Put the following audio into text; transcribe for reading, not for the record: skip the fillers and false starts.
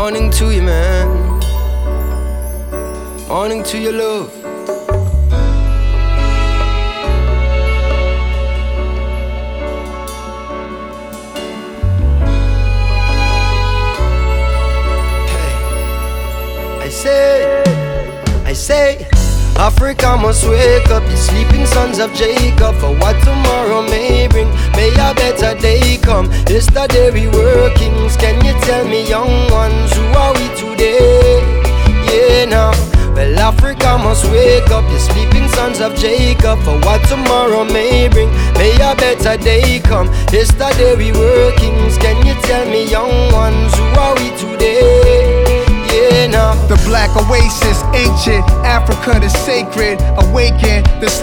Morning to you, man. Morning to your love. I say, Africa must wake up, you sleeping sons of Jacob, for what tomorrow may bring. May a better day come. Yesterday we were kings. Can you tell me, young ones, who are we today? Yeah, now. Well, Africa must wake up, you sleeping sons of Jacob, for what tomorrow may bring. May a better day come. Yesterday we were kings. Can you tell me, young ones, who are we today? Yeah, now. The black oasis, ancient Africa, the sacred, awaken the